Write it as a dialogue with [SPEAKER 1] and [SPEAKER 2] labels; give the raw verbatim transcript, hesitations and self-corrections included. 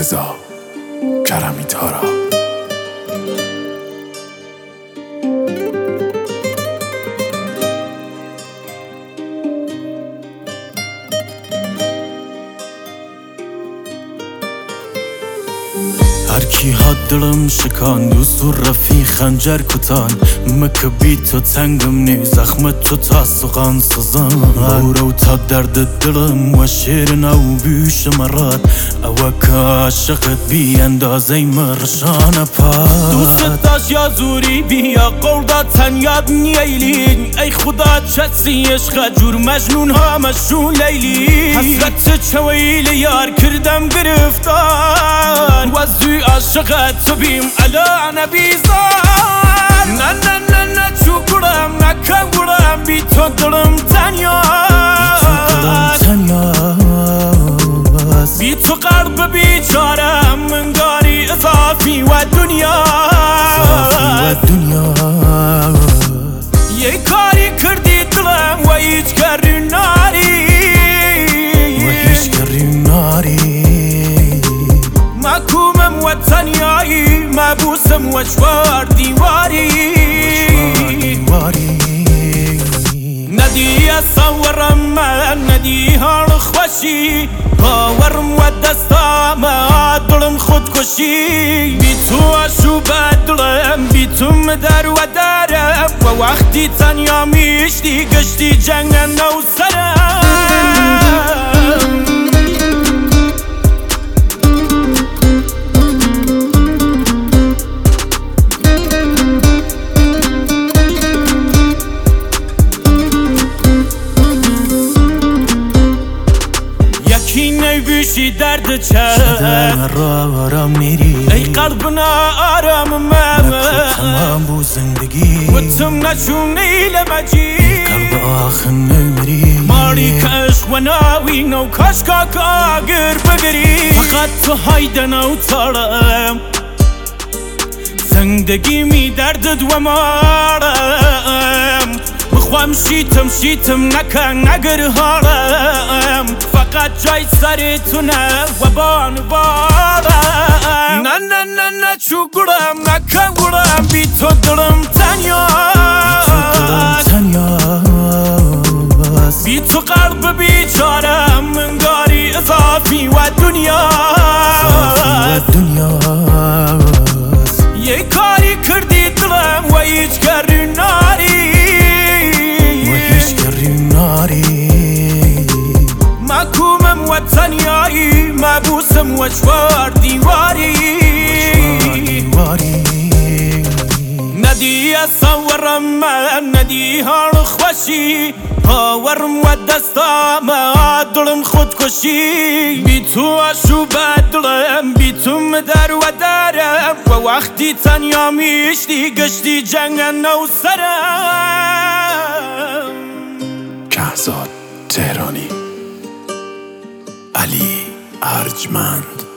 [SPEAKER 1] رضا کرمی تارا.
[SPEAKER 2] هر کی ها دلم شکاند و سور رفی خنجر کتان مکه بی تو تنگم نی زخمت تو تا سقان سزان برو تا درد دلم و شیر نو بیش مرات او که عاشقت بی اندازه مرشان پات دوست داشت یا زوری بیا قول داد تن یاد نیلین ای خدا چسی عشق جور مجنون ها مشون لیلی حسرت چویل یار کردم گرفتار وزوی عاشقت تو بیم علا نبیزار نه نه نه نه چو گرم نکم گرم بی تو دلم تنیاست بی تو قلب بیچارم منگاری اضافی و دنیا یه کاری کردی دلم و هیچ کاری ناری و هیچ کاری ناری محکومم و تنیایی مبوسم و چوار دیواری ندی اصورم من ندی حال خوشی باورم و دستام دلم خودکشی بی تو آشوب دلم بی تو مدر و درم و وقتی تنیا میشتی گشتی جنگ نو سرم بیشی درد چه آرام میری ای قلبنا آرام ممه تمام بو زندگی و تم نشون نیل مجی قلب آخر نمیری ماری کشک و ناوین و کشکا کاگر بگری فقط تو هایدن و تارم زندگی می دردد و مارم بخوام شیتم شیتم نکن نگر هارم فقط جای سر تو نه و بان بارم نه نه نه نه چو گرم نکن گرم بی تو دلم تنیاست بی تو قلب بیچارم منگاری اضافی و دنیا یه کاری کردی دلم و هیچ کاری ناری محکومم و تنیایی مبوسم و چوار دیواری ندی اصورم من ندی حال خوشی باورم و دستام دلم خودکشی بی تو آشوب دلم بی تو مدر و درم و وقتی تنیا میشتی گشتی جنگ نو سرم.
[SPEAKER 1] کهزاد تهرانی، علی ارجمند.